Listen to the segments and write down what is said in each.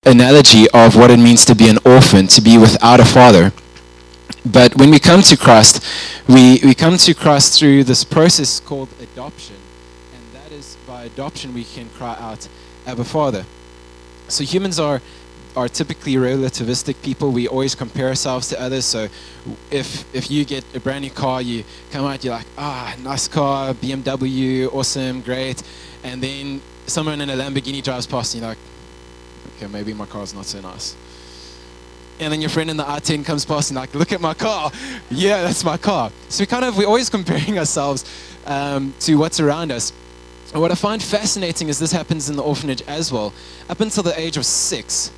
analogy of what it means to be an orphan, to be without a father. But when we come to Christ, we come to Christ through this process called adoption. And that is, by adoption, we can cry out, Abba, Father. So humans are typically relativistic people. We always compare ourselves to others. So if you get a brand new car, you come out, you're like, nice car, BMW, awesome, great. And then someone in a Lamborghini drives past and you're like, okay, maybe my car's not so nice. And then your friend in the I-10 comes past and like, look at my car. Yeah, that's my car. So we're always comparing ourselves to what's around us. And what I find fascinating is this happens in the orphanage as well. Up until the age of 6,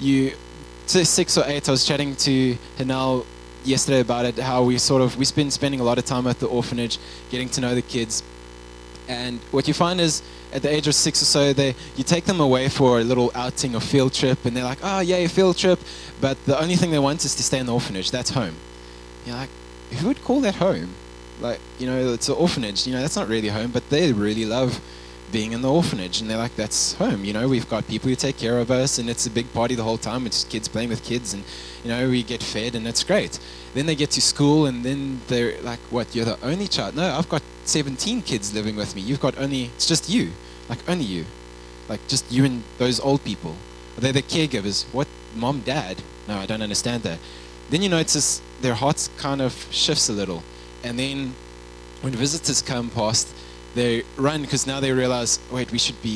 6 or 8, I was chatting to Hanel yesterday about it, how we've been spending a lot of time at the orphanage, getting to know the kids. And what you find is, at the age of 6 or so, you take them away for a little outing or field trip, and they're like, oh, yay, field trip. But the only thing they want is to stay in the orphanage. That's home. You're like, who would call that home? Like, it's an orphanage. That's not really home, but they really love being in the orphanage. And they're like, that's home. We've got people who take care of us, and it's a big party the whole time. It's kids playing with kids, and, we get fed, and it's great. Then they get to school, and then they're like, what, you're the only child? No, I've got 17 kids living with me. It's just you. Like, only you. Like, just you and those old people. They're the caregivers. What, mom, dad? No, I don't understand that. Then you notice their hearts kind of shifts a little. And then when visitors come past, they run because now they realize, wait,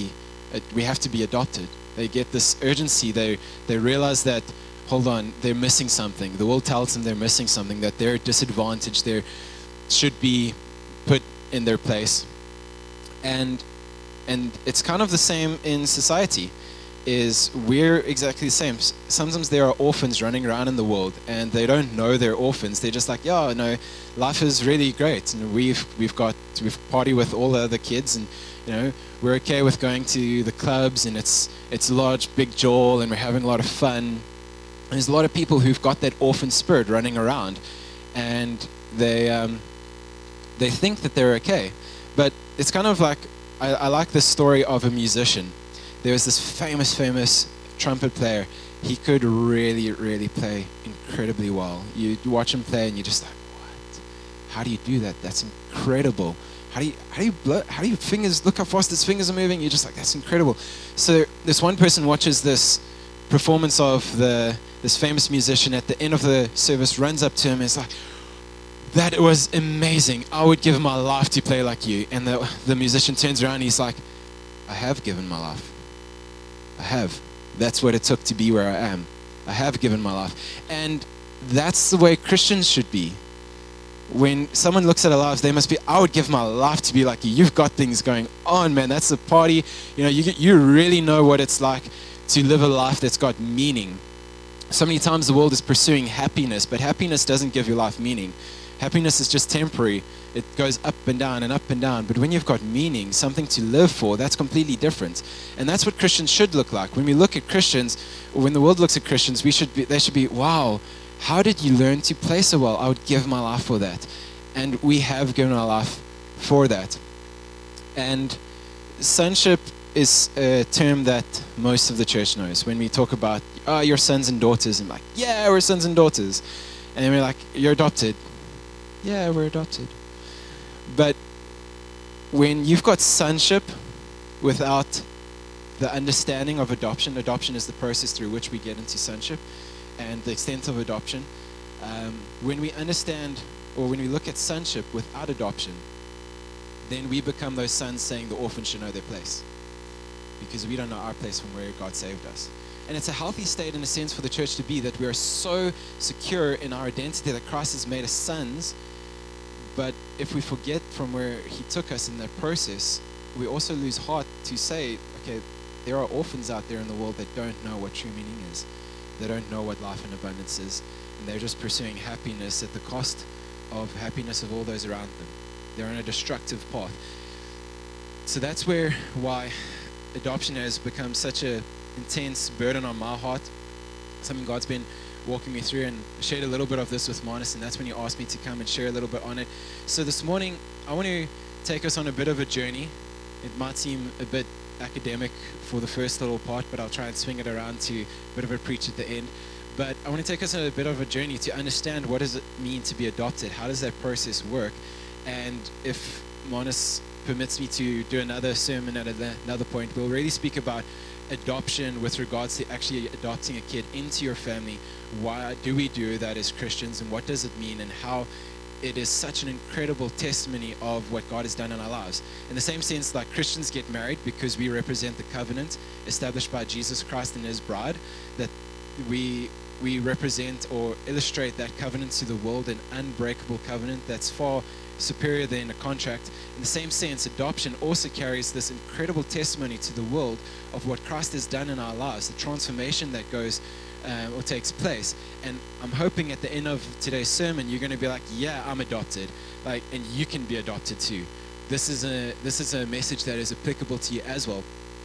we have to be adopted. They get this urgency. They realize that, hold on, they're missing something. The world tells them they're missing something, that they're disadvantaged. They should be put in their place. And it's kind of the same in society, is we're exactly the same. Sometimes there are orphans running around in the world, and they don't know they're orphans. They're just like, yeah, no, life is really great, and we've party with all the other kids, and we're okay with going to the clubs, and it's a large big Joel, and we're having a lot of fun. There's a lot of people who've got that orphan spirit running around, and they think that they're okay. But it's kind of like, I like the story of a musician. There was this famous trumpet player. He could really, really play incredibly well. You watch him play and you're just like, what? How do you do that? That's incredible. How do you fingers, look how fast his fingers are moving? You're just like, that's incredible. So this one person watches this performance of this famous musician. At the end of the service, runs up to him and is like, that was amazing. I would give my life to play like you. And the musician turns around and he's like, I have given my life. I have. That's what it took to be where I am. I have given my life. And that's the way Christians should be. When someone looks at our lives, they must be, I would give my life to be like you. You've got things going on, man. That's the party. You really know what it's like to live a life that's got meaning. So many times the world is pursuing happiness, but happiness doesn't give your life meaning. Happiness is just temporary. It goes up and down and up and down. But when you've got meaning, something to live for, that's completely different. And that's what Christians should look like. When we look at Christians, or when the world looks at Christians, they should be, wow, how did you learn to play so well? I would give my life for that. And we have given our life for that. And sonship is a term that most of the church knows. When we talk about, your sons and daughters, and like, yeah, we're sons and daughters. And then we're like, you're adopted. Yeah, we're adopted. But when you've got sonship without the understanding of adoption is the process through which we get into sonship and the extent of adoption. When we understand, or when we look at sonship without adoption, then we become those sons saying the orphan should know their place, because we don't know our place from where God saved us. And it's a healthy state in a sense for the church to be, that we are so secure in our identity that Christ has made us sons. But if we forget from where he took us in that process, we also lose heart to say, okay, there are orphans out there in the world that don't know what true meaning is. They don't know what life in abundance is. And they're just pursuing happiness at the cost of happiness of all those around them. They're on a destructive path. So that's why adoption has become such a intense burden on my heart. Something God's been walking me through, and shared a little bit of this with Marnus, and that's when he asked me to come and share a little bit on it. So this morning I want to take us on a bit of a journey. It might seem a bit academic for the first little part, but I'll try and swing it around to a bit of a preach at the end. But I want to take us on a bit of a journey to understand what does it mean to be adopted? How does that process work? And if Monis permits me to do another sermon at another point, we'll really speak about adoption with regards to actually adopting a kid into your family. Why do we do that as Christians, and what does it mean, and how it is such an incredible testimony of what God has done in our lives. In the same sense, like Christians get married because we represent the covenant established by Jesus Christ and his bride, that we represent or illustrate that covenant to the world, an unbreakable covenant that's far superior than a contract. In the same sense, adoption also carries this incredible testimony to the world of what Christ has done in our lives, the transformation that goes or takes place. And I'm hoping at the end of today's sermon you're going to be like, yeah, I'm adopted, like, and you can be adopted too. This is a message that is applicable to you as well.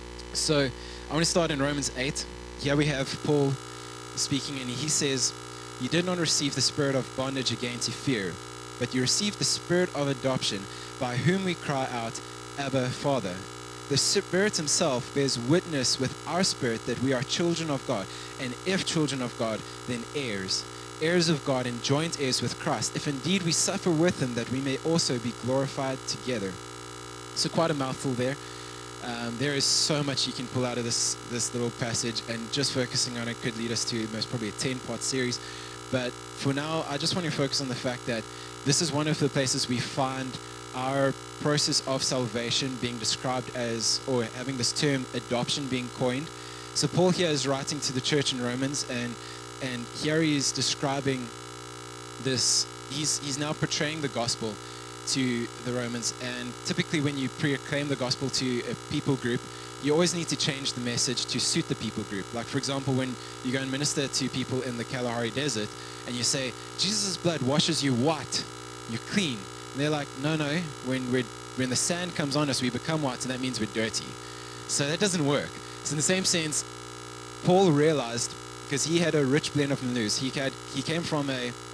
So I want to start in Romans 8. Here we have Paul speaking, and he says, "You did not receive the spirit of bondage again to fear, but you received the spirit of adoption, by whom we cry out, Abba, Father." The Spirit himself bears witness with our spirit that we are children of God, and if children of God, then heirs, heirs of God and joint heirs with Christ, if indeed we suffer with him, that we may also be glorified together. So quite a mouthful there. There is so much you can pull out of this little passage, and just focusing on it could lead us to most probably a 10-part series. But for now, I just want to focus on the fact that this is one of the places we find our process of salvation being described as, or having this term adoption being coined. So Paul here is writing to the church in Romans, and here he is describing this. He's now portraying the gospel to the Romans, and typically when you proclaim the gospel to a people group, you always need to change the message to suit the people group. Like, for example, when you go and minister to people in the Kalahari Desert and you say, Jesus' blood washes you white, you're clean. And they're like, no, when the sand comes on us, we become white, and that means we're dirty. So that doesn't work. So in the same sense, Paul realized, because he had a rich blend of news, he came from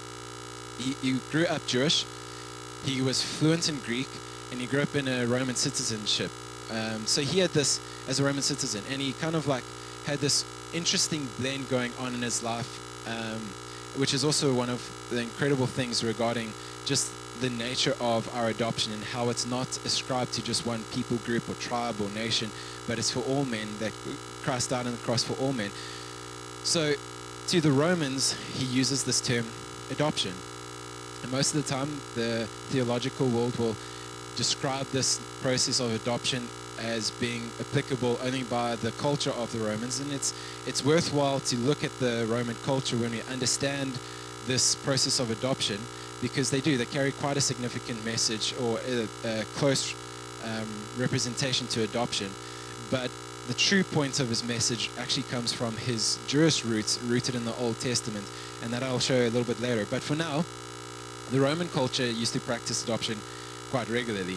he grew up Jewish, he was fluent in Greek, and he grew up in a Roman citizenship. So he had this as a Roman citizen, and he kind of like had this interesting blend going on in his life, which is also one of the incredible things regarding just the nature of our adoption, and how it's not ascribed to just one people group or tribe or nation, but it's for all men, that Christ died on the cross for all men. So to the Romans, he uses this term adoption. And most of the time, the theological world will describe this process of adoption as being applicable only by the culture of the Romans. And it's worthwhile to look at the Roman culture when we understand this process of adoption, because they carry quite a significant message, or a close representation to adoption. But the true point of his message actually comes from his Jewish roots, rooted in the Old Testament, and that I'll show you a little bit later. But for now, the Roman culture used to practice adoption quite regularly.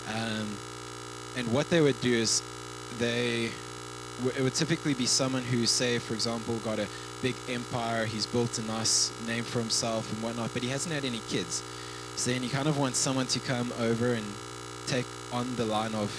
And what they would do is it would typically be someone who, say, for example, got a big empire, he's built a nice name for himself and whatnot, but he hasn't had any kids. So then he kind of wants someone to come over and take on the line of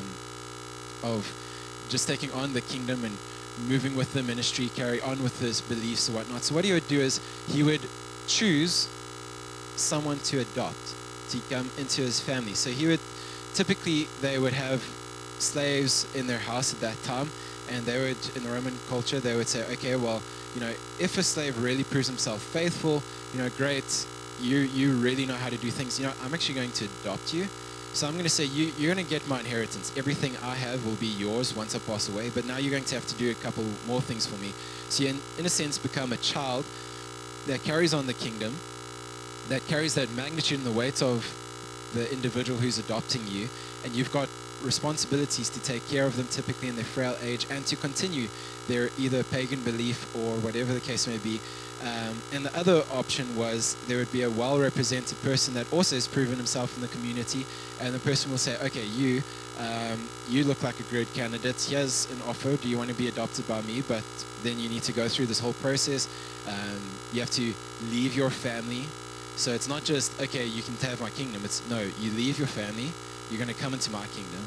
just taking on the kingdom and moving with the ministry, carry on with his beliefs and whatnot. So what he would do is he would choose someone to adopt, to come into his family. So they would have slaves in their house at that time, and they would, in the Roman culture, they would say, okay, well, if a slave really proves himself faithful, great, you really know how to do things, I'm actually going to adopt you. So I'm going to say, you're going to get my inheritance. Everything I have will be yours once I pass away, but now you're going to have to do a couple more things for me. So you, in a sense, become a child that carries on the kingdom, that carries that magnitude and the weight of the individual who's adopting you, and you've got responsibilities to take care of them, typically in their frail age, and to continue their either pagan belief or whatever the case may be. And the other option was there would be a well-represented person that also has proven himself in the community, and the person will say, okay, you look like a great candidate. Here's an offer. Do you want to be adopted by me? But then you need to go through this whole process. You have to leave your family. So it's not just, okay, you can have my kingdom. It's, no, you leave your family. You're going to come into my kingdom.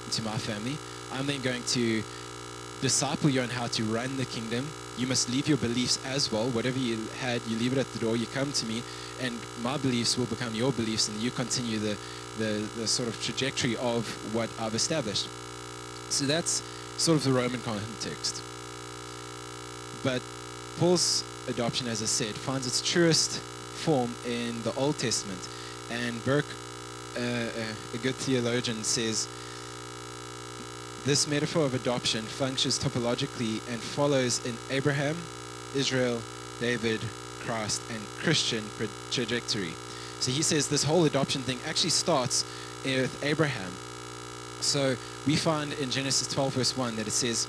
into my family. I'm then going to disciple you on how to run the kingdom. You must leave your beliefs as well. Whatever you had, you leave it at the door. You come to me, and my beliefs will become your beliefs, and you continue the sort of trajectory of what I've established. So that's sort of the Roman context. But Paul's adoption, as I said, finds its truest form in the Old Testament. And Burke, a good theologian, says, this metaphor of adoption functions topologically and follows in Abraham, Israel, David, Christ, and Christian trajectory. So he says this whole adoption thing actually starts with Abraham. So we find in Genesis 12 verse 1 that it says,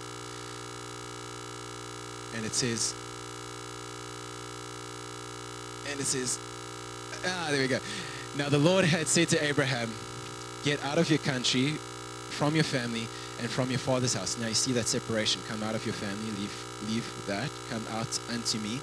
there we go. Now the Lord had said to Abraham, get out of your country, from your family, and from your father's house. Now you see that separation. Come out of your family, leave that, come out unto me.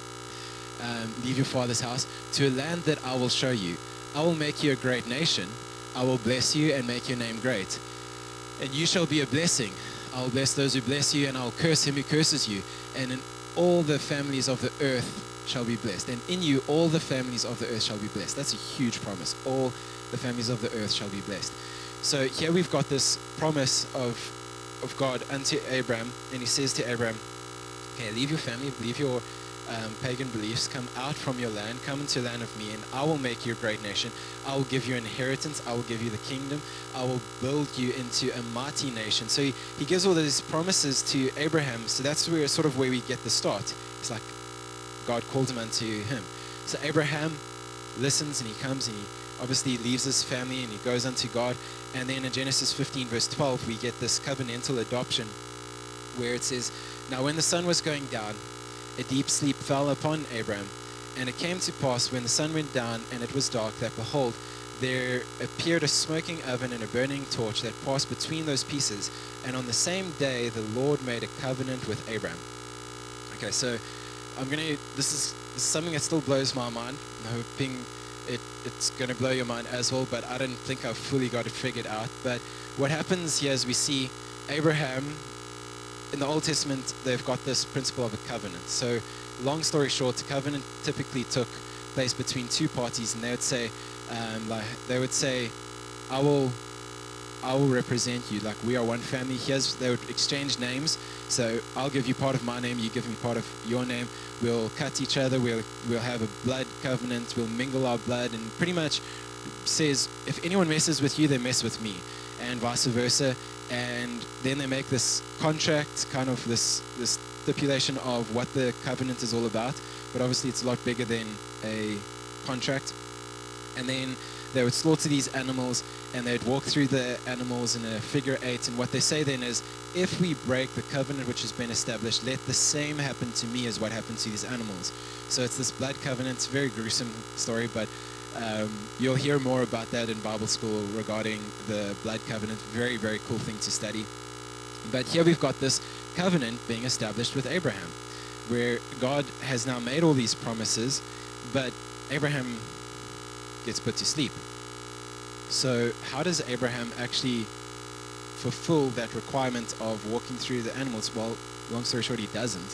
Leave your father's house to a land that I will show you. I will make you a great nation. I will bless you and make your name great. And you shall be a blessing. I will bless those who bless you, and I will curse him who curses you. And in all the families of the earth shall be blessed. And in you all the families of the earth shall be blessed. That's a huge promise. All the families of the earth shall be blessed. So here we've got this promise of God unto Abraham, and he says to Abraham, okay, leave your family, leave your pagan beliefs, come out from your land, come into the land of me, and I will make you a great nation. I will give you an inheritance. I will give you the kingdom. I will build you into a mighty nation. So he gives all these promises to Abraham. So that's where we get the start. It's like God called him unto him. So Abraham listens, and he comes, and he obviously leaves his family, and he goes unto God. And then in Genesis 15 verse 12 we get this covenantal adoption, where it says, now when the sun was going down, a deep sleep fell upon Abraham. And it came to pass, when the sun went down and it was dark, that behold, there appeared a smoking oven and a burning torch that passed between those pieces. And on the same day the Lord made a covenant with Abraham. Okay, so this is something that still blows my mind. I'm hoping it's going to blow your mind as well, but I don't think I've fully got it figured out. But what happens here is we see Abraham, in the Old Testament, they've got this principle of a covenant. So long story short, a covenant typically took place between two parties, and they would say, I will represent you, like we are one family. They would exchange names. So I'll give you part of my name, you give me part of your name. We'll cut each other, we'll have a blood covenant, we'll mingle our blood, and pretty much says, if anyone messes with you, they mess with me, and vice versa. And then they make this contract, kind of this stipulation of what the covenant is all about. But obviously it's a lot bigger than a contract. And then they would slaughter these animals, and they'd walk through the animals in a figure 8. And what they say then is, if we break the covenant which has been established, let the same happen to me as what happened to these animals. So it's this blood covenant. It's a very gruesome story, but you'll hear more about that in Bible school regarding the blood covenant. Very, very cool thing to study. But here we've got this covenant being established with Abraham, where God has now made all these promises, but Abraham gets put to sleep. So how does Abraham actually fulfill that requirement of walking through the animals? Well, long story short, he doesn't.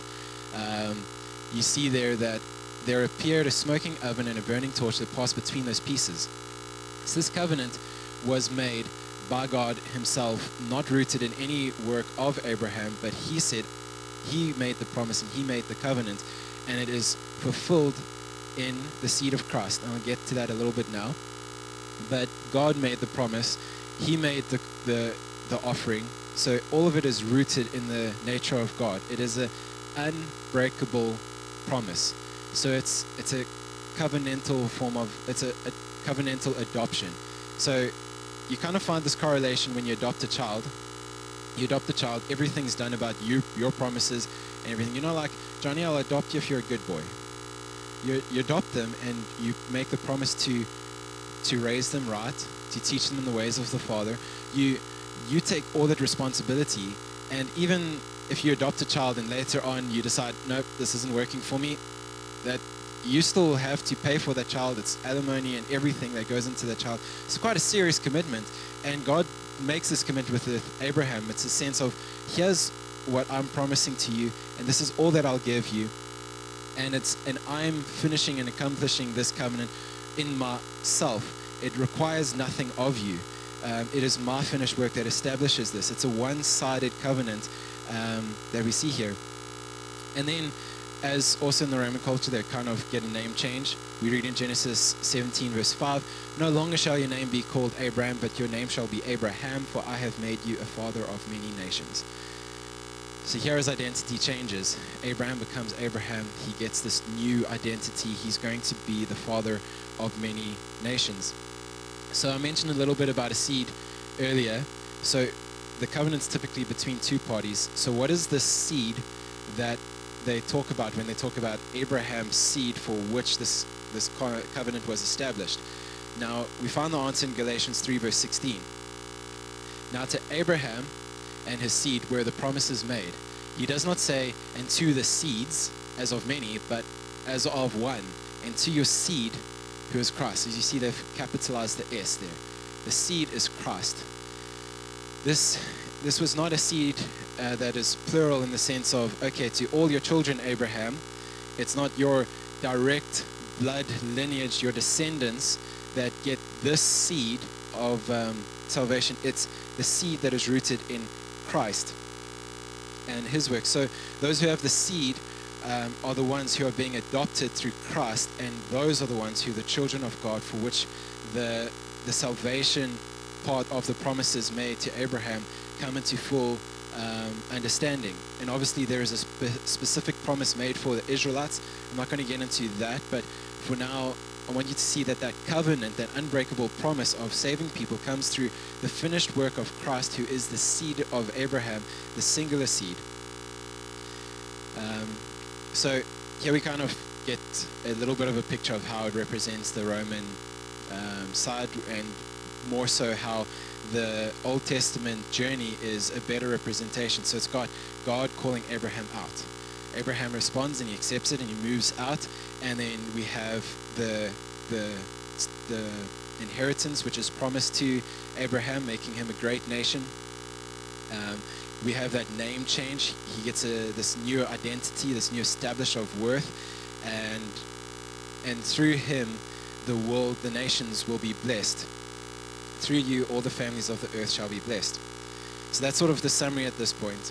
You see there that there appeared a smoking oven and a burning torch that passed between those pieces. So this covenant was made by God himself, not rooted in any work of Abraham, but he said he made the promise and he made the covenant, and it is fulfilled in the seed of Christ. And I'll get to that a little bit now. But God made the promise, he made the offering, so all of it is rooted in the nature of God. It is an unbreakable promise. So it's a covenantal form of, it's a covenantal adoption. So you kind of find this correlation when you adopt a child. You adopt a child, everything's done about you, your promises and everything. You're not like, Johnny, I'll adopt you if you're a good boy. You adopt them, and you make the promise to raise them right, to teach them in the ways of the Father. You take all that responsibility, and even if you adopt a child and later on you decide, nope, this isn't working for me, that you still have to pay for that child. It's alimony and everything that goes into that child. It's quite a serious commitment. And God makes this commitment with Abraham. It's a sense of, here's what I'm promising to you, and this is all that I'll give you. And I'm finishing and accomplishing this covenant in myself. It requires nothing of you. It is my finished work that establishes this. It's a one-sided covenant that we see here. And then, as also in the Roman culture, they kind of get a name change. We read in Genesis 17, verse 5, "No longer shall your name be called Abram, but your name shall be Abraham, for I have made you a father of many nations." So here his identity changes. Abraham becomes Abraham. He gets this new identity. He's going to be the father of many nations. So I mentioned a little bit about a seed earlier. So the covenant's typically between two parties. So what is the seed that they talk about when they talk about Abraham's seed for which this covenant was established? Now, we find the answer in Galatians 3, verse 16. "Now to Abraham and his seed were the promises made." He does not say, "and to the seeds, as of many, but as of one, and to your seed, who is Christ." As you see, they've capitalized the S there. The seed is Christ. This was not a seed that is plural in the sense of, okay, to all your children, Abraham. It's not your direct blood lineage, your descendants that get this seed of salvation. It's the seed that is rooted in Christ and his work. So those who have the seed are the ones who are being adopted through Christ, and those are the ones who are the children of God, for which the salvation part of the promises made to Abraham come into full understanding. And obviously there is a specific promise made for the Israelites. I'm not going to get into that, but for now I want you to see that covenant, that unbreakable promise of saving people, comes through the finished work of Christ, who is the seed of Abraham, the singular seed. So here we kind of get a little bit of a picture of how it represents the Roman side, and more so how the Old Testament journey is a better representation. So it's got God calling Abraham out. Abraham responds and he accepts it and he moves out, and then we have the inheritance which is promised to Abraham, making him a great nation. We have that name change. He gets this new identity, this new establish of worth, and through him the nations will be blessed. Through you all the families of the earth shall be blessed. So that's sort of the summary at this point.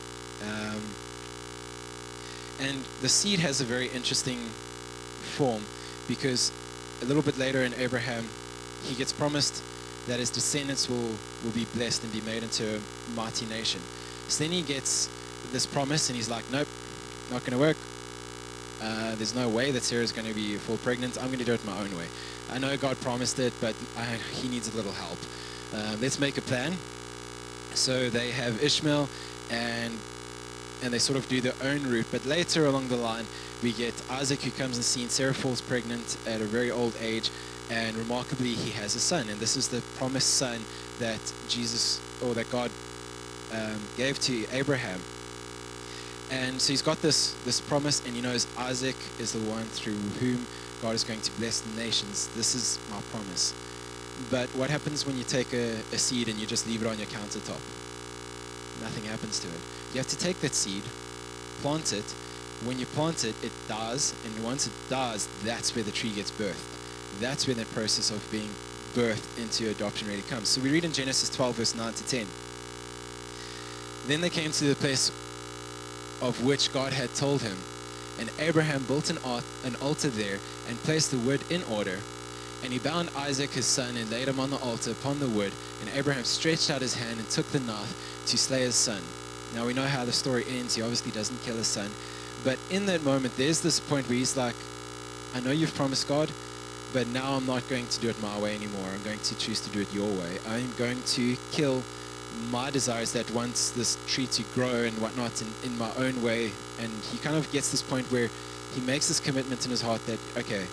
And the seed has a very interesting form, because a little bit later in Abraham, he gets promised that his descendants will be blessed and be made into a mighty nation. So then he gets this promise and he's like, nope, not going to work. There's no way that Sarah's going to fall pregnant. I'm going to do it my own way. I know God promised it, but he needs a little help. Let's make a plan. So they have Ishmael, and they sort of do their own route. But later along the line, we get Isaac, who comes on the scene. Sarah falls pregnant at a very old age, and remarkably, he has a son. And this is the promised son that that God gave to Abraham. And so he's got this promise, and he knows Isaac is the one through whom God is going to bless the nations. This is my promise. But what happens when you take a seed and you just leave it on your countertop? Nothing happens to it. You have to take that seed, plant it. When you plant it, it dies, and once it dies, that's where the tree gets birthed. That's when the process of being birthed into adoption really comes. So we read in Genesis 12, verse 9 to 10. Then they came to the place of which God had told him, and Abraham built an altar there and placed the wood in order. And he bound Isaac his son and laid him on the altar upon the wood. And Abraham stretched out his hand and took the knife to slay his son. Now we know how the story ends. He obviously doesn't kill his son. But in that moment, there's this point where he's like, I know you've promised, God, but now I'm not going to do it my way anymore. I'm going to choose to do it your way. I'm going to kill my desires that wants this tree to grow and whatnot in my own way. And he kind of gets this point where he makes this commitment in his heart that, okay,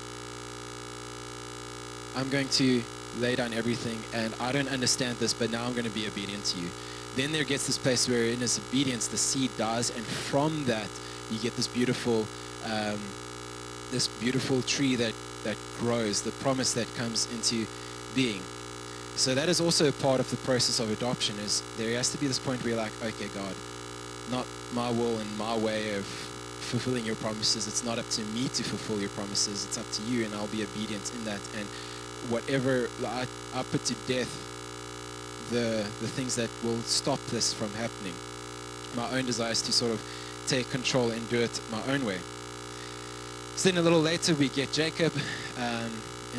I'm going to lay down everything, and I don't understand this, but now I'm going to be obedient to you. Then there gets this place where in his obedience the seed dies, and from that you get this beautiful this beautiful tree that grows, the promise that comes into being. So that is also a part of the process of adoption, is there has to be this point where you're like, okay, God, not my will and my way of fulfilling your promises. It's not up to me to fulfill your promises. It's up to you, and I'll be obedient in that. And whatever, I put to death the things that will stop this from happening. My own desires to sort of take control and do it my own way. So then a little later we get Jacob, and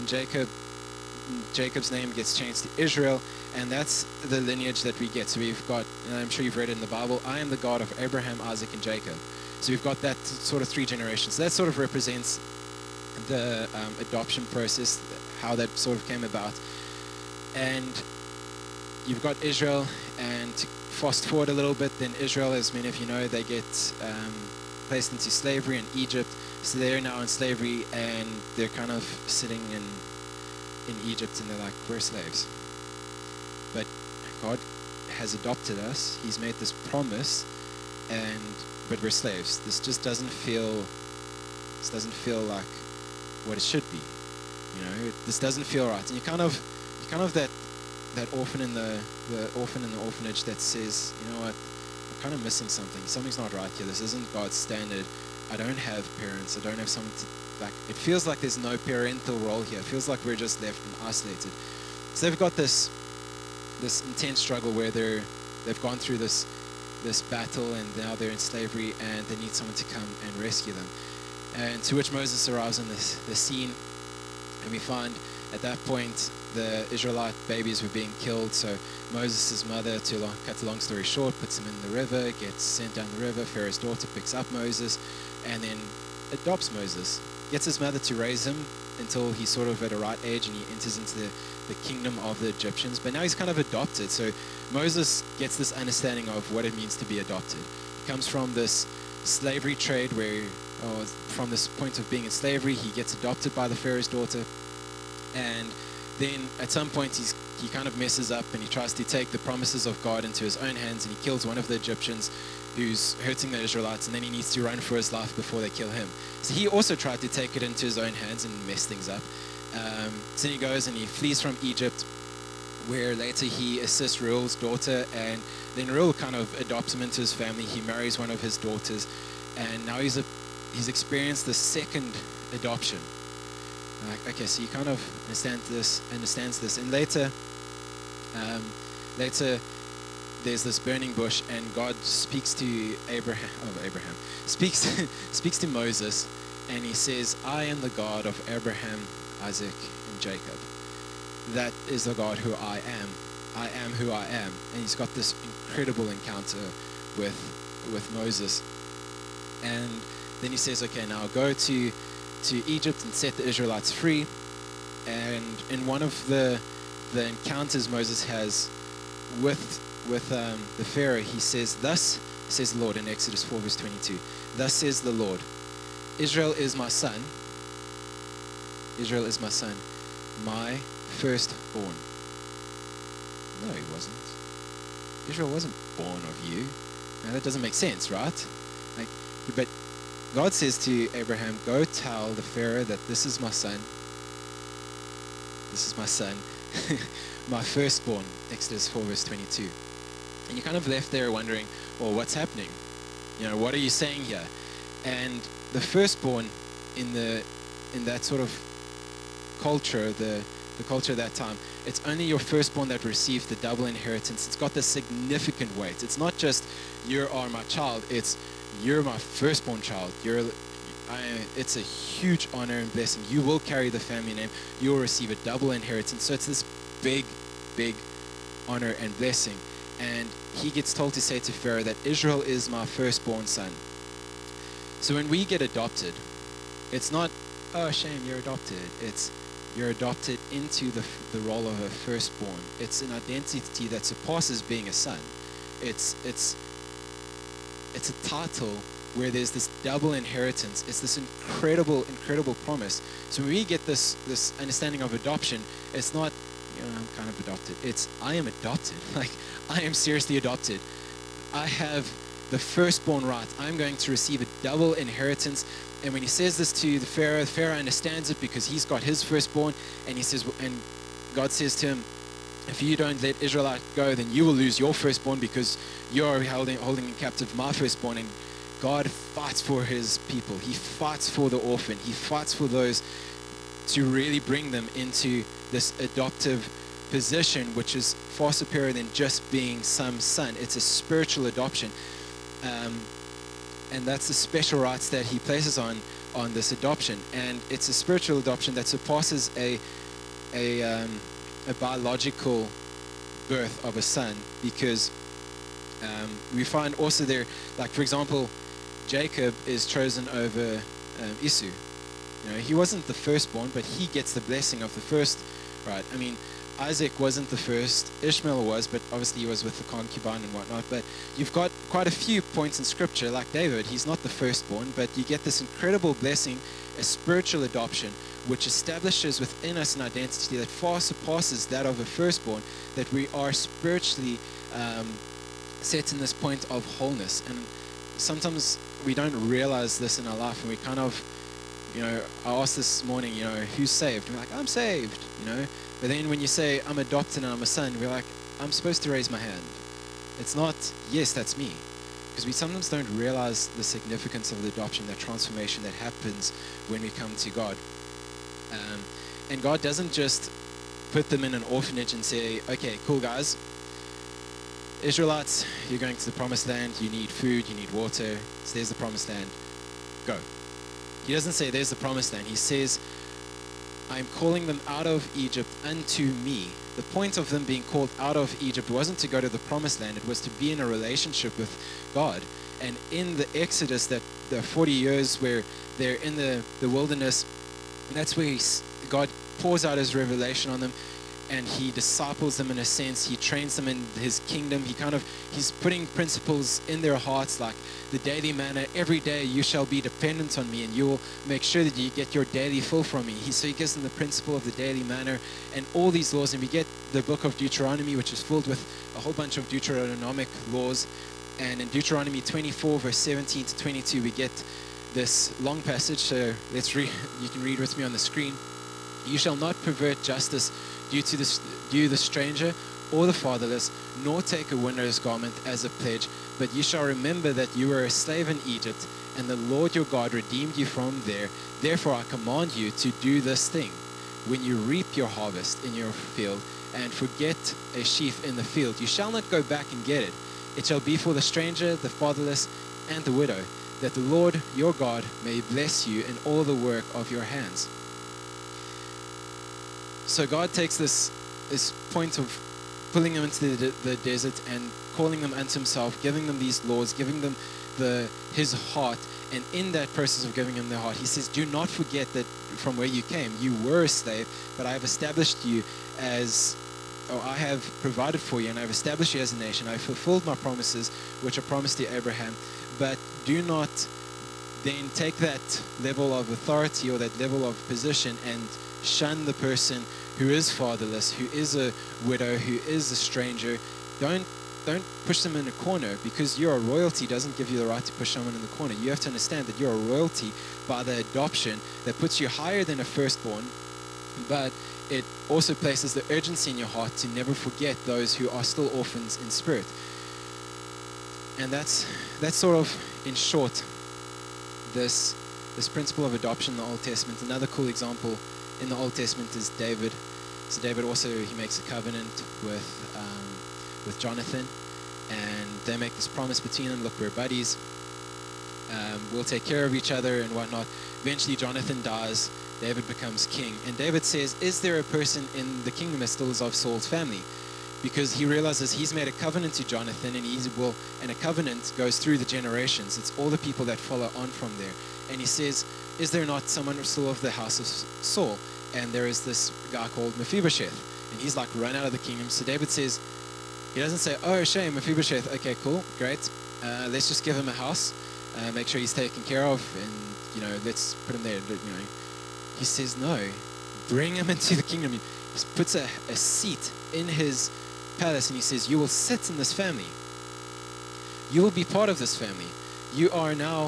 Jacob's name gets changed to Israel, and that's the lineage that we get. So we've got, and I'm sure you've read it in the Bible, I am the God of Abraham, Isaac, and Jacob. So we've got that sort of 3 generations. So that sort of represents the adoption process, how that sort of came about. And you've got Israel, and to fast forward a little bit, then Israel, as many of you know, they get placed into slavery in Egypt. So they're now in slavery, and they're kind of sitting in Egypt, and they're like, we're slaves. But God has adopted us. He's made this promise, but we're slaves. This just doesn't feel like what it should be. You know, this doesn't feel right. And you're kind of that orphan in the orphan in the orphanage that says, you know what, I'm kind of missing something. Something's not right here. This isn't God's standard. I don't have parents. I don't have someone to, like, it feels like there's no parental role here. It feels like we're just left and isolated. So they've got this intense struggle where they've gone through this battle, and now they're in slavery, and they need someone to come and rescue them. And to which Moses arrives on the scene, and we find at that point the Israelite babies were being killed. So Moses' mother, cut a long story short, puts him in the river, gets sent down the river. Pharaoh's daughter picks up Moses and then adopts Moses, gets his mother to raise him until he's sort of at a right age, and he enters into the kingdom of the Egyptians. But now he's kind of adopted. So Moses gets this understanding of what it means to be adopted. He comes from this slavery trade from this point of being in slavery, he gets adopted by the Pharaoh's daughter. And then at some point he kind of messes up, and he tries to take the promises of God into his own hands, and he kills one of the Egyptians who's hurting the Israelites, and then he needs to run for his life before they kill him. So he also tried to take it into his own hands and mess things up. So he goes and he flees from Egypt, where later he assists Reuel's daughter, and then Reuel kind of adopts him into his family. He marries one of his daughters, and now he's experienced the second adoption. Like, okay, so he kind of understands this, and later there's this burning bush, and God speaks to speaks to Moses, and he says, I am the God of Abraham, Isaac, and Jacob. That is the God who I am. I am who I am. And he's got this incredible encounter with Moses. And then he says, okay, now go to Egypt and set the Israelites free. And in one of the encounters Moses has with the Pharaoh, he says, thus says the Lord, in Exodus 4 verse 22, thus says the Lord, Israel is my son, my firstborn. No, he wasn't. Israel wasn't born of you. Now that doesn't make sense, right? But God says to Abraham, go tell the Pharaoh that this is my son, my firstborn, Exodus 4 verse 22. And you're kind of left there wondering, well, what's happening? You know, what are you saying here? And the firstborn in that sort of culture, the culture at that time, it's only your firstborn that received the double inheritance. It's got this significant weight. It's not just, you are my child, it's, you're my firstborn child. It's a huge honor and blessing. You will carry the family name. You will receive a double inheritance. So it's this big, big honor and blessing. And he gets told to say to Pharaoh that Israel is my firstborn son. So when we get adopted, it's not, oh, shame, you're adopted. It's, you're adopted into the role of a firstborn. It's an identity that surpasses being a son. It's a title where there's this double inheritance. It's this incredible, incredible promise. So when we get this understanding of adoption, it's not, you know, I'm kind of adopted. It's, I am adopted. Like, I am seriously adopted. I have the firstborn right. I'm going to receive a double inheritance. And when he says this to the Pharaoh understands it because he's got his firstborn, and he says, and God says to him, if you don't let Israelite go, then you will lose your firstborn because you're holding in captive my firstborn. And God fights for his people. He fights for the orphan. He fights for those to really bring them into this adoptive position, which is far superior than just being some son. It's a spiritual adoption. And that's the special rights that he places on this adoption. And it's a spiritual adoption that surpasses a biological birth of a son, because we find also there, like for example, Jacob is chosen over Esau. You know, he wasn't the firstborn, but he gets the blessing of the first, right? I mean, Isaac wasn't the first, Ishmael was, but obviously he was with the concubine and whatnot. But you've got quite a few points in scripture, like David, he's not the firstborn, but you get this incredible blessing, a spiritual adoption, which establishes within us an identity that far surpasses that of a firstborn, that we are spiritually set in this point of wholeness. And sometimes we don't realize this in our life, and we kind of, you know, I asked this morning, you know, who's saved? We're like, I'm saved, you know. But then when you say, I'm adopted and I'm a son, we're like, I'm supposed to raise my hand. It's not, yes, that's me. Because we sometimes don't realize the significance of the adoption, that transformation that happens when we come to God. And God doesn't just put them in an orphanage and say, okay, cool guys, Israelites, you're going to the promised land, you need food, you need water, so there's the promised land, go. He doesn't say there's the promised land. He says, I'm calling them out of Egypt unto me. The point of them being called out of Egypt wasn't to go to the promised land. It was to be in a relationship with God. And in the Exodus, that the 40 years where they're in the wilderness, that's where God pours out his revelation on them, and he disciples them in a sense. He trains them in his kingdom. He's putting principles in their hearts, like the daily manna. Every day you shall be dependent on me, and you will make sure that you get your daily fill from me. So he gives them the principle of the daily manna and all these laws. And we get the book of Deuteronomy, which is filled with a whole bunch of Deuteronomic laws. And in Deuteronomy 24, verse 17 to 22, we get this long passage. So let's read. You can read with me on the screen. You shall not pervert justice due the stranger or the fatherless, nor take a winner's garment as a pledge, but you shall remember that you were a slave in Egypt, and the Lord your God redeemed you from there. Therefore I command you to do this thing. When you reap your harvest in your field, and forget a sheaf in the field, you shall not go back and get it. It shall be for the stranger, the fatherless, and the widow, that the Lord your God may bless you in all the work of your hands. So God takes this point of pulling them into the desert and calling them unto himself, giving them these laws, giving them his heart. And in that process of giving them their heart, he says, do not forget that from where you came, you were a slave, but I have established you I have provided for you, and I have established you as a nation. I have fulfilled my promises, which I promised to Abraham. But do not then take that level of authority or that level of position and shun the person who is fatherless, who is a widow, who is a stranger. Don't push them in a corner, because your royalty doesn't give you the right to push someone in the corner. You have to understand that you're a royalty by the adoption that puts you higher than a firstborn, but it also places the urgency in your heart to never forget those who are still orphans in spirit. And that's sort of, in short, this principle of adoption in the Old Testament. Another cool example in the Old Testament is David. So David also, he makes a covenant with Jonathan, and they make this promise between them, look, we're buddies, we'll take care of each other and whatnot. Eventually Jonathan dies, David becomes king, and David says, is there a person in the kingdom that still is of Saul's family? Because he realizes he's made a covenant to Jonathan, and a covenant goes through the generations. It's all the people that follow on from there. And he says, is there not someone still of the house of Saul? And there is this guy called Mephibosheth, and he's like run out of the kingdom. So David says, he doesn't say, oh, shame, Mephibosheth, okay, cool, great. Let's just give him a house, make sure he's taken care of, and, let's put him there. He says, no, bring him into the kingdom. He puts a seat in his palace, and he says, you will sit in this family. You will be part of this family. You are now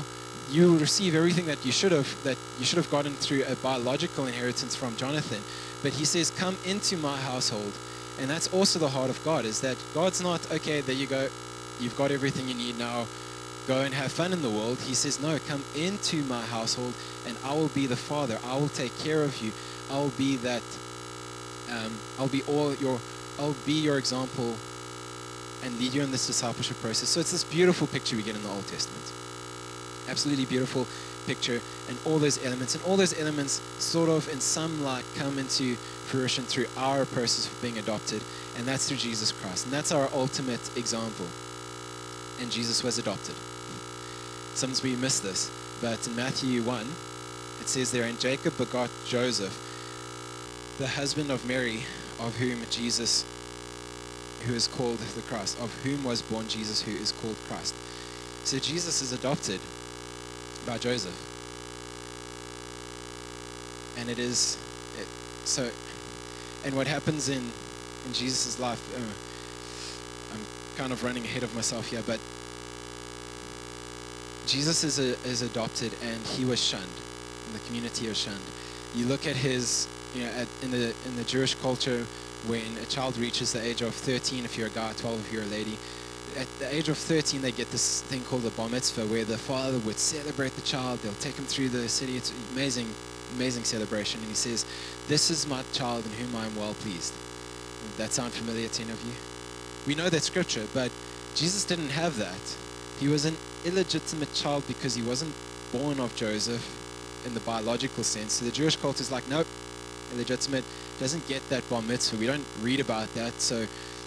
you will receive everything that you should have gotten through a biological inheritance from Jonathan. But he says, come into my household. And that's also the heart of God, is that God's not, okay, there you go, you've got everything you need now, go and have fun in the world. He says, no, come into my household and I will be the Father. I will take care of you. I will be that, I'll be your example and lead you in this discipleship process. So it's this beautiful picture we get in the Old Testament. Absolutely beautiful picture, and all those elements sort of in some light come into fruition through our process of being adopted, and that's through Jesus Christ. And that's our ultimate example. And Jesus was adopted. Sometimes we miss this, but in Matthew 1, it says there, and Jacob begot Joseph, the husband of Mary, of whom Jesus, who is called the Christ, of whom was born Jesus, who is called Christ. So Jesus is adopted by Joseph. And and what happens in Jesus' life, I'm kind of running ahead of myself here, but Jesus is adopted, and he was shunned, and the community was shunned. You look at his, in the Jewish culture, when a child reaches the age of 13, if you're a guy, 12 if you're a lady, at the age of 13, they get this thing called the bar mitzvah, where the father would celebrate the child. They'll take him through the city. It's amazing, amazing celebration. And he says, this is my child in whom I am well pleased. Does that sound familiar to any of you? We know that scripture, but Jesus didn't have that. He was an illegitimate child because he wasn't born of Joseph in the biological sense. So the Jewish culture is like, nope, illegitimate, doesn't get that bar mitzvah. We don't read about that. So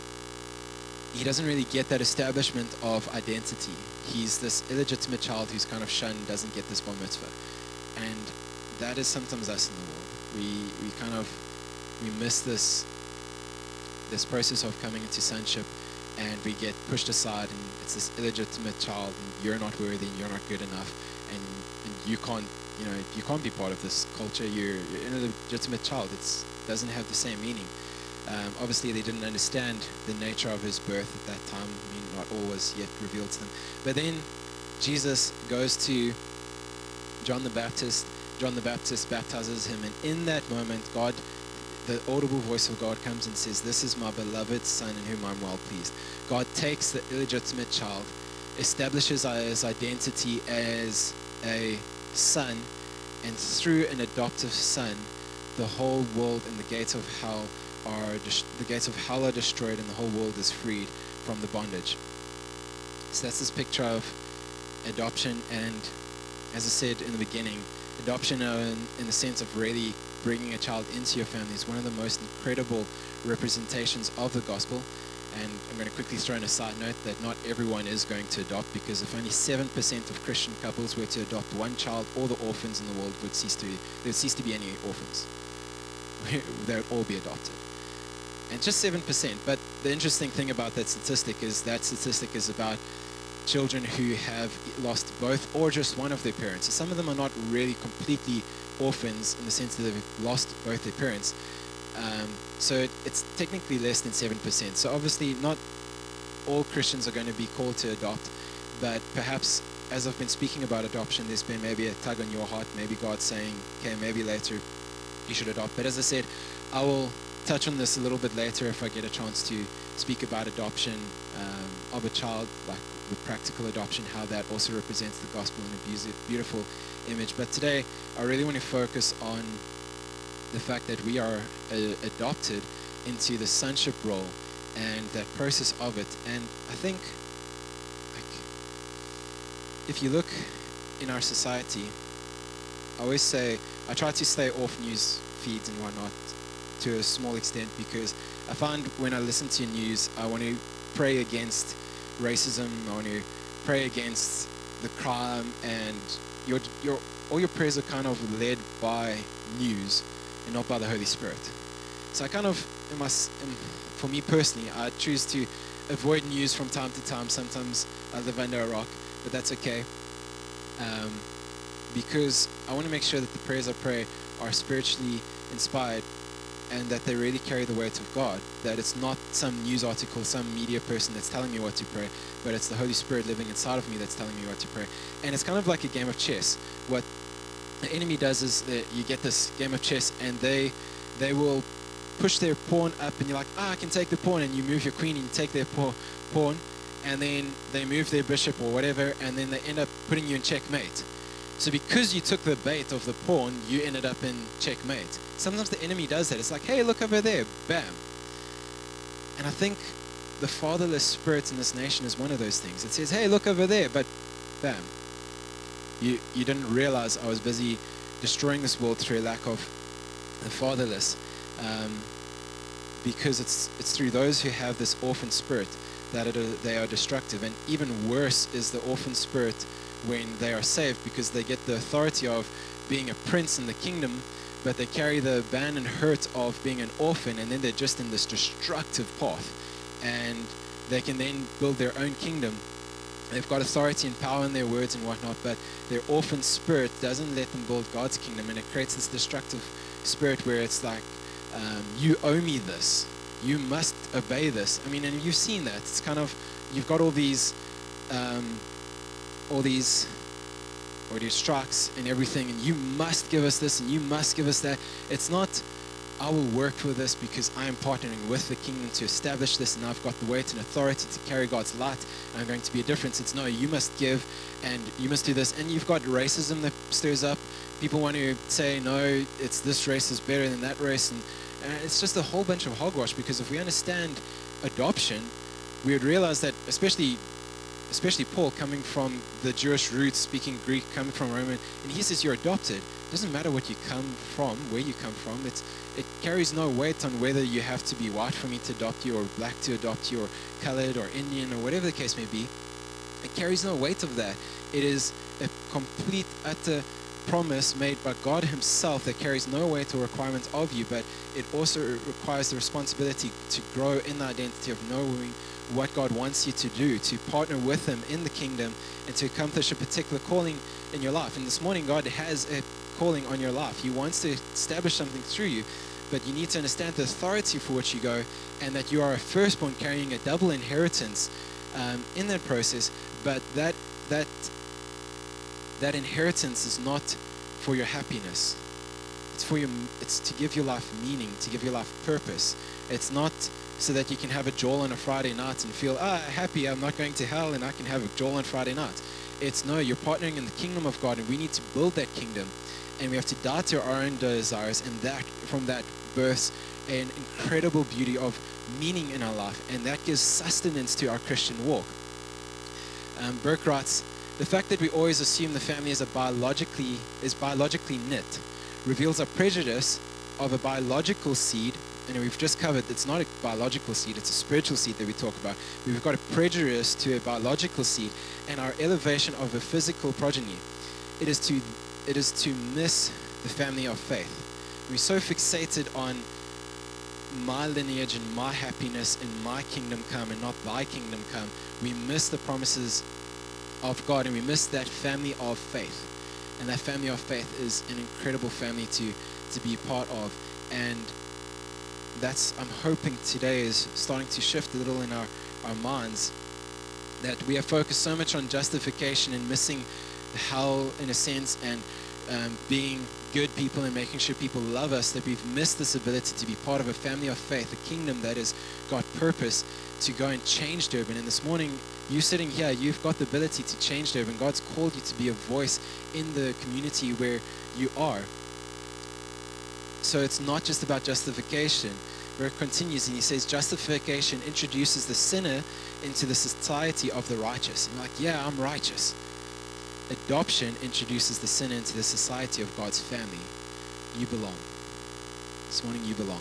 he doesn't really get that establishment of identity. He's this illegitimate child who's kind of shunned, doesn't get this bar mitzvah. And that is sometimes us in the world. We miss this process of coming into sonship, and we get pushed aside, and it's this illegitimate child, and you're not worthy, and you're not good enough, and you can't be part of this culture. You're an illegitimate child. It doesn't have the same meaning. Obviously, they didn't understand the nature of his birth at that time. I mean, not all was yet revealed to them. But then Jesus goes to John the Baptist. John the Baptist baptizes him, and in that moment, God, the audible voice of God comes and says, this is my beloved Son in whom I'm well pleased. God takes the illegitimate child, establishes his identity as a son, and through an adoptive son, the whole world and the gates of hell are destroyed, and the whole world is freed from the bondage. So that's this picture of adoption, and as I said in the beginning, adoption in the sense of really bringing a child into your family is one of the most incredible representations of the gospel. And I'm going to quickly throw in a side note that not everyone is going to adopt, because if only 7% of Christian couples were to adopt one child, all the orphans in the world would cease to be any orphans. They would all be adopted. And just 7%. But the interesting thing about that statistic is about children who have lost both or just one of their parents. So some of them are not really completely orphans in the sense that they've lost both their parents. So it's technically less than 7%. So obviously not all Christians are going to be called to adopt, but perhaps as I've been speaking about adoption, there's been maybe a tug on your heart, maybe God's saying, okay, maybe later you should adopt. But as I said, I will touch on this a little bit later if I get a chance to speak about adoption of a child, like with practical adoption, how that also represents the gospel in a beautiful image. But today, I really want to focus on the fact that we are adopted into the sonship role and that process of it. And I think, if you look in our society, I always say, I try to stay off news feeds and whatnot to a small extent, because I find when I listen to news, I want to pray against racism, I want to pray against the crime, and all your prayers are kind of led by news and not by the Holy Spirit. So I kind of, for me personally, I choose to avoid news from time to time. Sometimes I live under a rock, but that's okay. Because I want to make sure that the prayers I pray are spiritually inspired and that they really carry the weight of God, that it's not some news article, some media person that's telling me what to pray, but it's the Holy Spirit living inside of me that's telling me what to pray. And it's kind of like a game of chess. What the enemy does is that you get this game of chess, and they will push their pawn up, and you're like, I can take the pawn, and you move your queen and you take their pawn, and then they move their bishop or whatever, and then they end up putting you in checkmate. So because you took the bait of the pawn, you ended up in checkmate. Sometimes the enemy does that. It's like, hey, look over there, bam. And I think the fatherless spirit in this nation is one of those things. It says, hey, look over there, but bam. You didn't realize I was busy destroying this world through a lack of the fatherless. Because it's through those who have this orphan spirit that they are destructive. And even worse is the orphan spirit when they are saved, because they get the authority of being a prince in the kingdom, but they carry the ban and hurt of being an orphan, and then they're just in this destructive path. And they can then build their own kingdom. They've got authority and power in their words and whatnot, but their orphan spirit doesn't let them build God's kingdom, and it creates this destructive spirit where it's like, you owe me this. You must obey this. I mean, and you've seen that. It's kind of, you've got all these audio strikes and everything, and you must give us this and you must give us that. It's not, I will work for this because I am partnering with the kingdom to establish this, and I've got the weight and authority to carry God's light, and I'm going to be a difference. It's no, you must give and you must do this. And you've got racism that stirs up. People want to say, no, it's this race is better than that race, and it's just a whole bunch of hogwash. Because if we understand adoption, we would realize that, especially Paul, coming from the Jewish roots, speaking Greek, coming from Roman, and he says you're adopted. It doesn't matter what you come from, where you come from. It carries no weight on whether you have to be white for me to adopt you, or black to adopt you, or colored, or Indian, or whatever the case may be. It carries no weight of that. It is a complete, utter promise made by God himself that carries no weight or requirement of you, but it also requires the responsibility to grow in the identity of knowing what God wants you to do, to partner with him in the kingdom, and to accomplish a particular calling in your life. And this morning, God has a calling on your life. He wants to establish something through you, but you need to understand the authority for which you go, and that you are a firstborn carrying a double inheritance in that process. But that inheritance is not for your happiness. It's to give your life meaning, to give your life purpose. It's not so that you can have a Joel on a Friday night and feel, happy, I'm not going to hell and I can have a Joel on Friday night. It's no, you're partnering in the kingdom of God, and we need to build that kingdom, and we have to die to our own desires, and that from that births an incredible beauty of meaning in our life, and that gives sustenance to our Christian walk. Burke writes, the fact that we always assume the family is biologically knit reveals a prejudice of a biological seed. And we've just covered, it's not a biological seed, it's a spiritual seed that we talk about. We've got a prejudice to a biological seed and our elevation of a physical progeny. It is to miss the family of faith. We're so fixated on my lineage and my happiness and my kingdom come and not thy kingdom come. We miss the promises of God, and we miss that family of faith. And that family of faith is an incredible family to be part of. And that's, I'm hoping today is starting to shift a little in our minds, that we have focused so much on justification and missing hell in a sense, and being good people and making sure people love us, that we've missed this ability to be part of a family of faith, a kingdom that has got purpose to go and change Durban. And this morning, you sitting here, you've got the ability to change Durban. God's called you to be a voice in the community where you are. So it's not just about justification, where it continues, and he says justification introduces the sinner into the society of the righteous. And you're like, yeah, I'm righteous. Adoption introduces the sinner into the society of God's family. You belong. This morning you belong.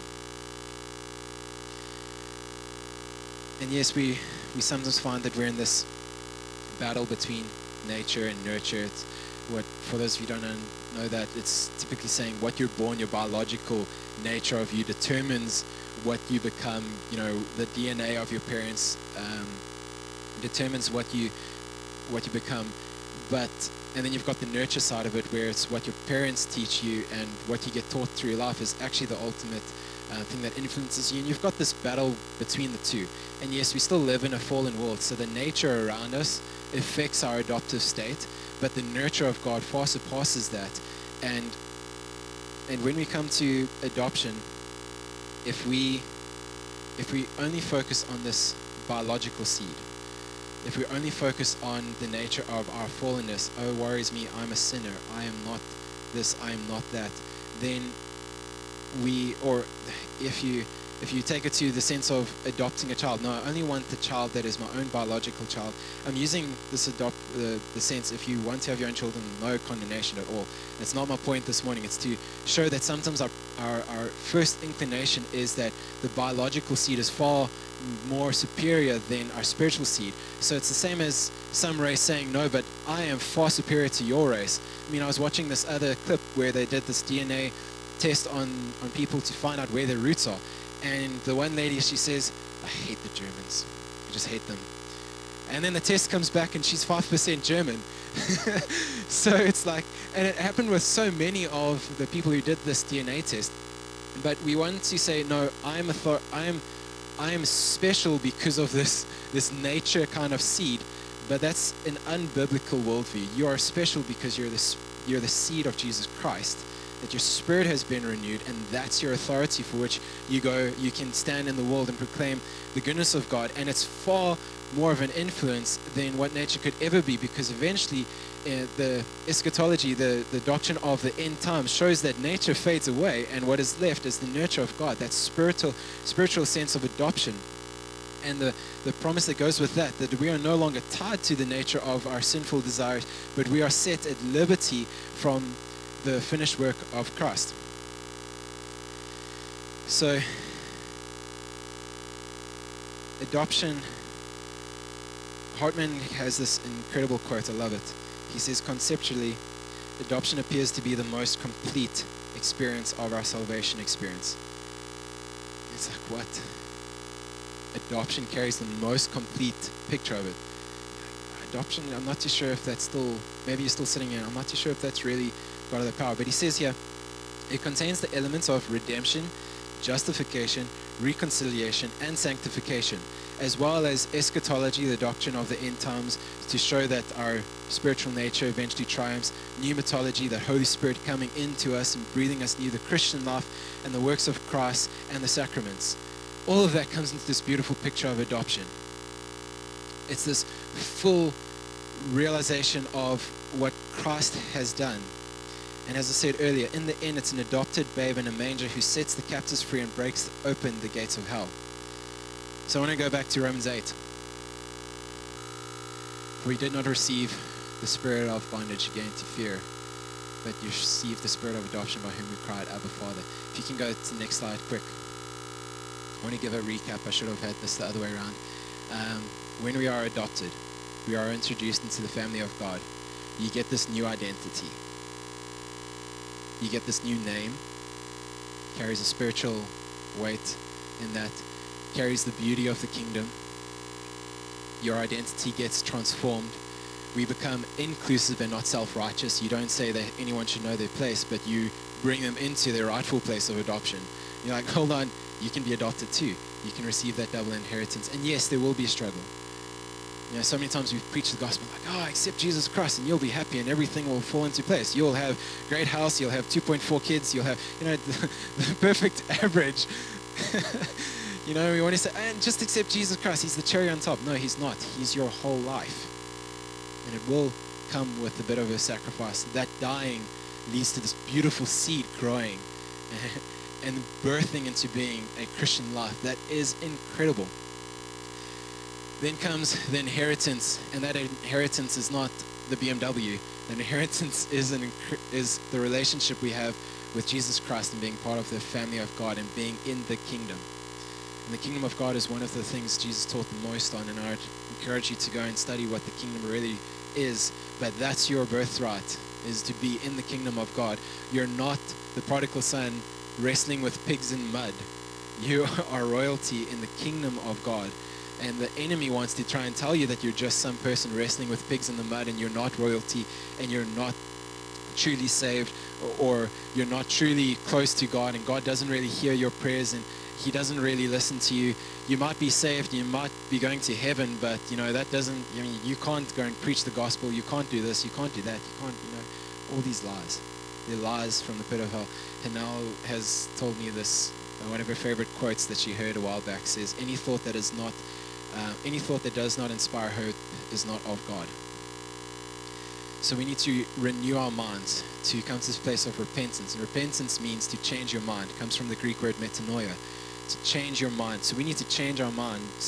And yes, we sometimes find that we're in this battle between nature and nurture. It's what, for those of you who don't know that, it's typically saying what you're born, your biological nature of you determines what you become. You know, the DNA of your parents determines what you become. But And then you've got the nurture side of it, where it's what your parents teach you and what you get taught through life is actually the ultimate thing that influences you. And you've got this battle between the two. And yes, we still live in a fallen world, so the nature around us affects our adoptive state, but the nurture of God far surpasses that. And when we come to adoption, if we only focus on this biological seed, if we only focus on the nature of our fallenness, oh, worries me, I'm a sinner, I am not this, I am not that, then if you take it to the sense of adopting a child, no, I only want the child that is my own biological child. I'm using this the sense, if you want to have your own children, no condemnation at all. It's not my point this morning. It's to show that sometimes our first inclination is that the biological seed is far more superior than our spiritual seed. So it's the same as some race saying, no, but I am far superior to your race. I mean, I was watching this other clip where they did this DNA test on people to find out where their roots are. And the one lady, she says, I hate the Germans. I just hate them. And then the test comes back and she's 5% German. So it's like, and it happened with so many of the people who did this DNA test. But we want to say, no, I am special because of this nature kind of seed. But that's an unbiblical worldview. You are special because you're the seed of Jesus Christ. That your spirit has been renewed, and that's your authority for which you can stand in the world and proclaim the goodness of God. And it's far more of an influence than what nature could ever be, because eventually the eschatology, the doctrine of the end times, shows that nature fades away, and what is left is the nurture of God, that spiritual sense of adoption. And the promise that goes with that we are no longer tied to the nature of our sinful desires, but we are set at liberty from the finished work of Christ. So, adoption, Hartman has this incredible quote, I love it. He says, conceptually, adoption appears to be the most complete experience of our salvation experience. It's like, what? Adoption carries the most complete picture of it. Adoption, I'm not too sure if that's still, maybe you're still sitting here, I'm not too sure if that's really God of the power. But he says here, it contains the elements of redemption, justification, reconciliation, and sanctification, as well as eschatology, the doctrine of the end times, to show that our spiritual nature eventually triumphs, pneumatology, the Holy Spirit coming into us and breathing us new, the Christian life, and the works of Christ, and the sacraments. All of that comes into this beautiful picture of adoption. It's this full realization of what Christ has done. And as I said earlier, in the end, it's an adopted babe in a manger who sets the captives free and breaks open the gates of hell. So I want to go back to Romans 8. For you did not receive the spirit of bondage again to fear, but you received the spirit of adoption by whom we cried, Abba, Father. If you can go to the next slide quick. I want to give a recap. I should have had this the other way around. When we are adopted, we are introduced into the family of God. You get this new identity. You get this new name, carries a spiritual weight in that, carries the beauty of the kingdom. Your identity gets transformed. We become inclusive and not self-righteous. You don't say that anyone should know their place, but you bring them into their rightful place of adoption. You're like, hold on, you can be adopted too. You can receive that double inheritance. And yes, there will be a struggle. You know, so many times we've preached the gospel like, accept Jesus Christ and you'll be happy and everything will fall into place. You'll have a great house, you'll have 2.4 kids, you'll have, the perfect average. We want to say, and just accept Jesus Christ. He's the cherry on top. No, he's not. He's your whole life. And it will come with a bit of a sacrifice. That dying leads to this beautiful seed growing and birthing into being a Christian life. That is incredible. Then comes the inheritance, and that inheritance is not the BMW. The inheritance is the relationship we have with Jesus Christ and being part of the family of God and being in the kingdom. And the kingdom of God is one of the things Jesus taught the most on, and I'd encourage you to go and study what the kingdom really is. But that's your birthright, is to be in the kingdom of God. You're not the prodigal son wrestling with pigs in mud. You are royalty in the kingdom of God. And the enemy wants to try and tell you that you're just some person wrestling with pigs in the mud and you're not royalty and you're not truly saved, or you're not truly close to God and God doesn't really hear your prayers and he doesn't really listen to you. You might be saved, you might be going to heaven, but that doesn't, you can't go and preach the gospel, you can't do this, you can't do that, you can't, all these lies. They're lies from the pit of hell. Hanel has told me this, one of her favorite quotes that she heard a while back says, any thought that does not inspire hope is not of God. So we need to renew our minds to come to this place of repentance. And repentance means to change your mind. It comes from the Greek word metanoia, to change your mind. So we need to change our minds.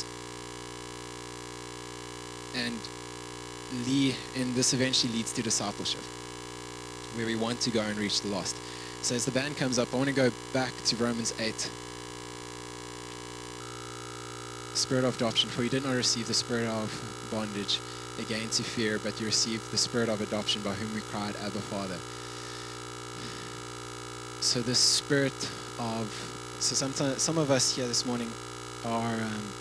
And this eventually leads to discipleship, where we want to go and reach the lost. So as the band comes up, I want to go back to Romans 8. Spirit of adoption, for you did not receive the spirit of bondage again to fear, but you received the spirit of adoption, by whom we cried, Abba, Father. So this spirit of, sometimes some of us here this morning are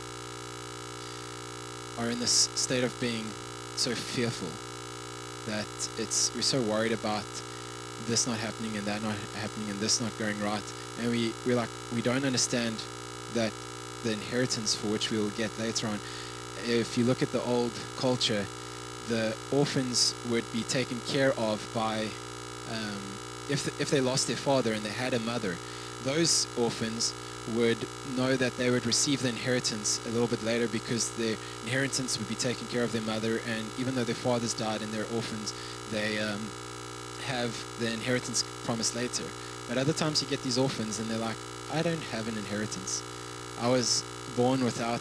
in this state of being so fearful that we're so worried about this not happening and that not happening and this not going right, and we don't understand that the inheritance for which we will get later on. If you look at the old culture, the orphans would be taken care of by, if they lost their father and they had a mother, those orphans would know that they would receive the inheritance a little bit later, because their inheritance would be taken care of their mother, and even though their fathers died and they're orphans, they have the inheritance promised later. But other times you get these orphans and they're like, I don't have an inheritance. I was born without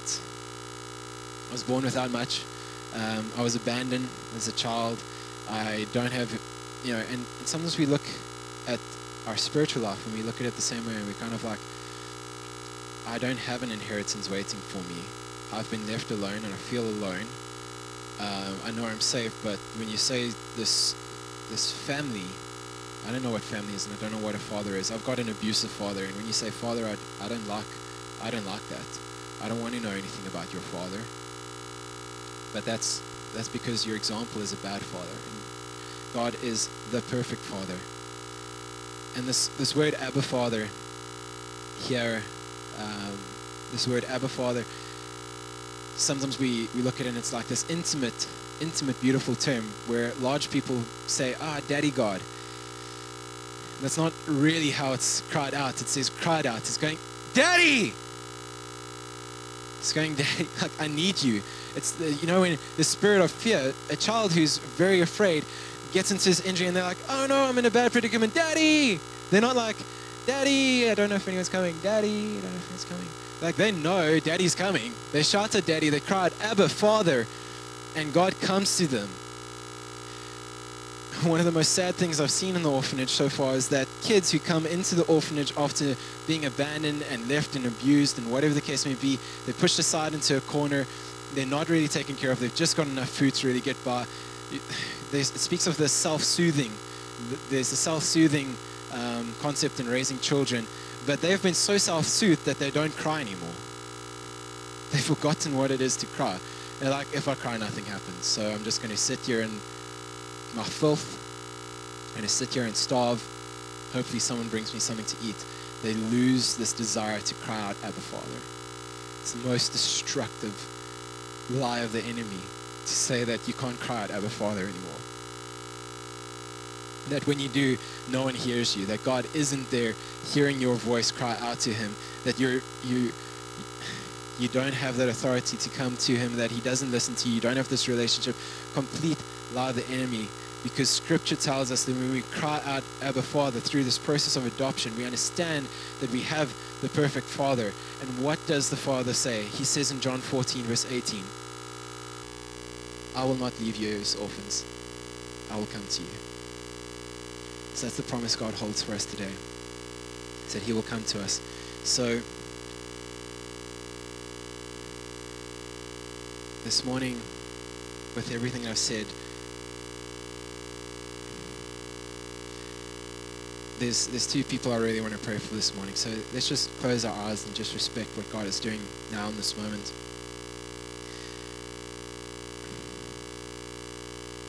much. I was abandoned as a child. I don't have, and sometimes we look at our spiritual life and we look at it the same way, and we're kind of like, I don't have an inheritance waiting for me. I've been left alone and I feel alone. I know I'm saved, but when you say this family, I don't know what family is, and I don't know what a father is. I've got an abusive father, and when you say father, I don't like that. I don't want to know anything about your father. But that's because your example is a bad father, and God is the perfect father. And this word Abba Father here, this word Abba Father, sometimes we look at it and it's like this intimate, beautiful term where large people say, Daddy God. That's not really how it's cried out. It says cried out. It's going, Daddy! It's going, Daddy, like, I need you. It's when the spirit of fear, a child who's very afraid gets into this injury and they're like, oh no, I'm in a bad predicament, Daddy! They're not like, Daddy, I don't know if anyone's coming, Daddy, I don't know if anyone's coming. Like, they know Daddy's coming. They shout at Daddy, they cried, Abba, Father, and God comes to them. One of the most sad things I've seen in the orphanage so far is that kids who come into the orphanage after being abandoned and left and abused and whatever the case may be, they're pushed aside into a corner, they're not really taken care of, they've just got enough food to really get by. It speaks of the self-soothing. There's a self-soothing concept in raising children, but they've been so self-soothed that they don't cry anymore. They've forgotten what it is to cry. They're like, if I cry, nothing happens. So I'm just going to sit here in my filth. I'm going to sit here and starve. Hopefully someone brings me something to eat. They lose this desire to cry out, Abba, Father. It's the most destructive lie of the enemy to say that you can't cry out, Abba, Father anymore. That when you do, no one hears you. That God isn't there hearing your voice cry out to him. That you don't have that authority to come to him. That he doesn't listen to you. You don't have this relationship. Complete lie of the enemy. Because Scripture tells us that when we cry out, Abba, Father, through this process of adoption, we understand that we have the perfect Father. And what does the Father say? He says in John 14, verse 18, I will not leave you as orphans. I will come to you. So that's the promise God holds for us today. He said he will come to us. So this morning, with everything I've said, there's two people I really want to pray for this morning. So let's just close our eyes and just respect what God is doing now in this moment.